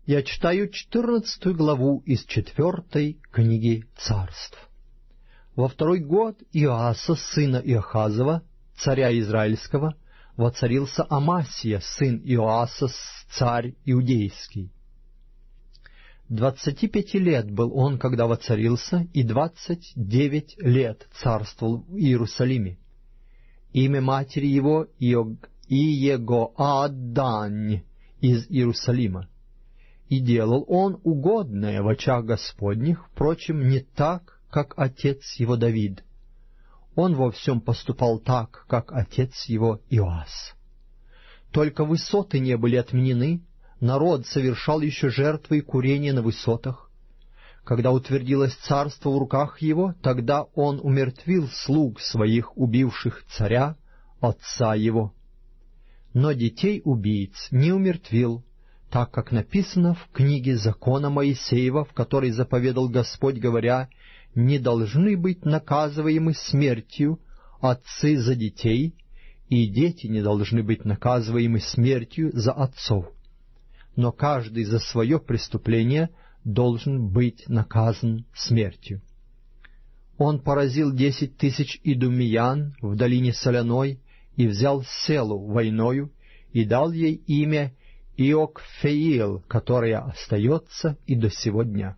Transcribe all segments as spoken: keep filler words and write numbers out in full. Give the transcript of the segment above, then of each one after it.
Я читаю четырнадцатую главу из четвертой книги Царств. Во второй год Иоаса, сына Иохазова, царя Израильского, воцарился Амасия, сын Иоаса, царь Иудейский. Двадцати пяти лет был он, когда воцарился, и двадцать девять лет царствовал в Иерусалиме. Имя матери его Иегоаддань из Иерусалима. И делал он угодное в очах Господних, впрочем, не так, как отец его Давид. Он во всем поступал так, как отец его Иоас. Только высоты не были отменены, народ совершал еще жертвы и курения на высотах. Когда утвердилось царство в руках его, тогда он умертвил слуг своих, убивших царя, отца его. Но детей убийц не умертвил, так как написано в книге закона Моисеева, в которой заповедал Господь, говоря: «Не должны быть наказываемы смертью отцы за детей, и дети не должны быть наказываемы смертью за отцов. Но каждый за свое преступление должен быть наказан смертью». Он поразил десять тысяч идумеян в долине Соляной и взял Селу войною и дал ей имя Иокфеил, которая остается и до сего дня.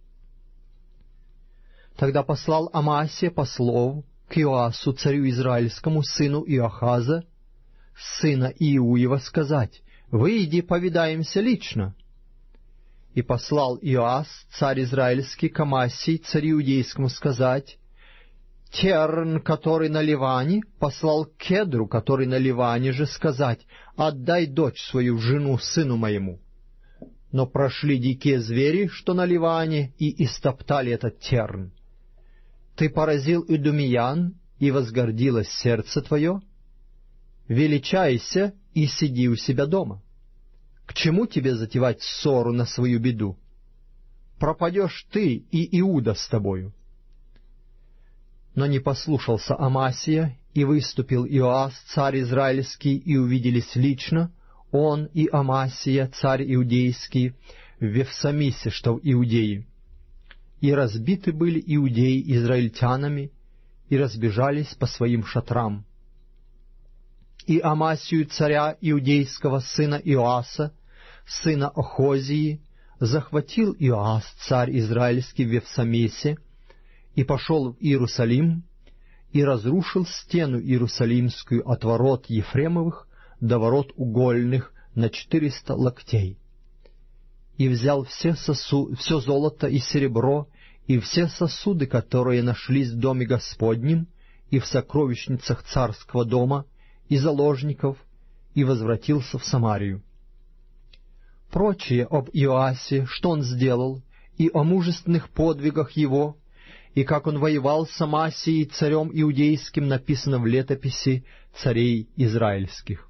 Тогда послал Амасия послов к Иоасу, царю израильскому, сыну Иохаза, сына Иуева, сказать: «Выйди, повидаемся лично». И послал Иоас, царь израильский, к Амасии, царю иудейскому, сказать: «Терн, который на Ливане, послал Кедру, который на Ливане же, сказать: отдай дочь свою, жену, сыну моему». Но прошли дикие звери, что на Ливане, и истоптали этот терн. Ты поразил идумеян, и возгордилось сердце твое? Величайся и сиди у себя дома. К чему тебе затевать ссору на свою беду? Пропадешь ты, и Иуда с тобою. Но не послушался Амасия, и выступил Иоас, царь израильский, и увиделись лично, он и Амасия, царь иудейский, в Вефсамисе, что в Иудее. И разбиты были иудеи израильтянами, и разбежались по своим шатрам. И Амасию, царя иудейского, сына Иоаса, сына Охозии, захватил Иоас, царь израильский, в Вефсамесе, и пошел в Иерусалим, и разрушил стену иерусалимскую от ворот Ефремовых до ворот угольных на четыреста локтей. И взял все, сосу... все золото и серебро, и все сосуды, которые нашлись в доме Господнем, и в сокровищницах царского дома, и заложников, и возвратился в Самарию. Прочее об Иоасе, что он сделал, и о мужественных подвигах его, и как он воевал с Амасией, царем иудейским, написано в летописи царей израильских.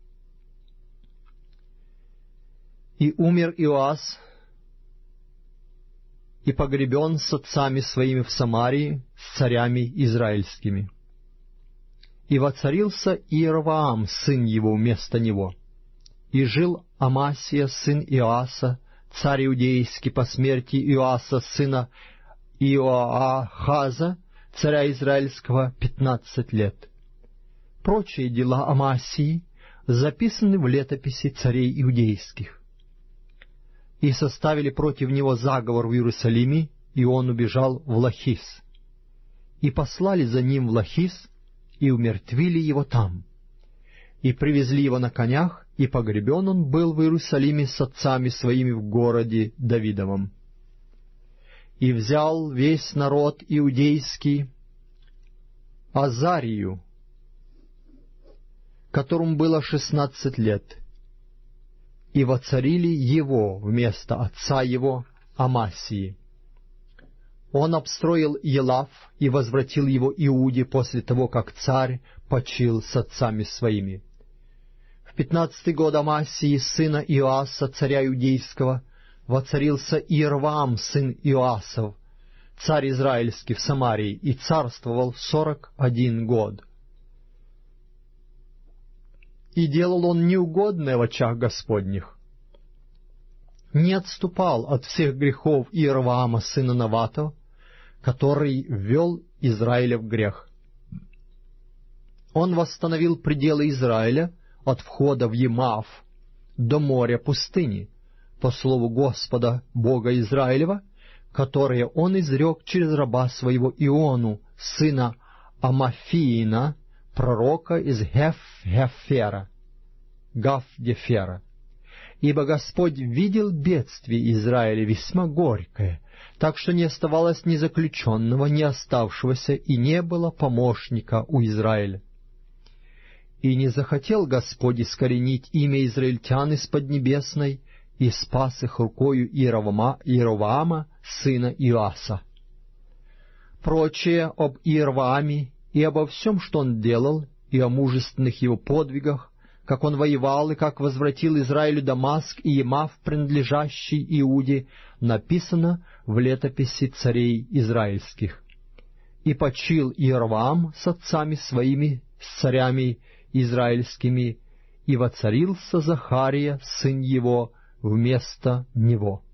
И умер Иоас, и погребен с отцами своими в Самарии, с царями израильскими. И воцарился Иеровоам, сын его, вместо него. И жил Амасия, сын Иоаса, царь иудейский, по смерти Иоаса, сына Иоахаза, царя израильского, пятнадцать лет. Прочие дела Амасии записаны в летописи царей иудейских. И составили против него заговор в Иерусалиме, и он убежал в Лахис. И послали за ним в Лахис, и умертвили его там. И привезли его на конях, и погребен он был в Иерусалиме с отцами своими в городе Давидовом. И взял весь народ иудейский Азарию, которому было шестнадцать лет, и воцарили его вместо отца его Амасии. Он обстроил Елав и возвратил его Иуде после того, как царь почил с отцами своими. В пятнадцатый год Амасии, сына Иоаса, царя иудейского, воцарился Иеровоам, сын Иоасов, царь израильский, в Самарии, и царствовал сорок один год. И делал он неугодное в очах Господних. не отступал от всех грехов Иеровоама, сына Наватова, который ввел Израиля в грех. Он восстановил пределы Израиля от входа в Емав до моря пустыни, по слову Господа, Бога Израилева, которое он изрек через раба своего Иону, сына Амафиина, пророка из Геф-Гефера, Гав-Гефера. Ибо Господь видел бедствие Израиля весьма горькое, так что не оставалось ни заключенного, ни оставшегося, и не было помощника у Израиля. И не захотел Господь искоренить имя израильтян из Поднебесной, и спас их рукою Иеровоама, Иеровоама сына Иоаса. Прочее об Иеровоаме и обо всем, что он делал, и о мужественных его подвигах, как он воевал и как возвратил Израилю Дамаск и Емав, принадлежащий Иуде, написано в летописи царей израильских. И почил Иеровоам с отцами своими, с царями израильскими, и воцарился Захария, сын его, вместо него.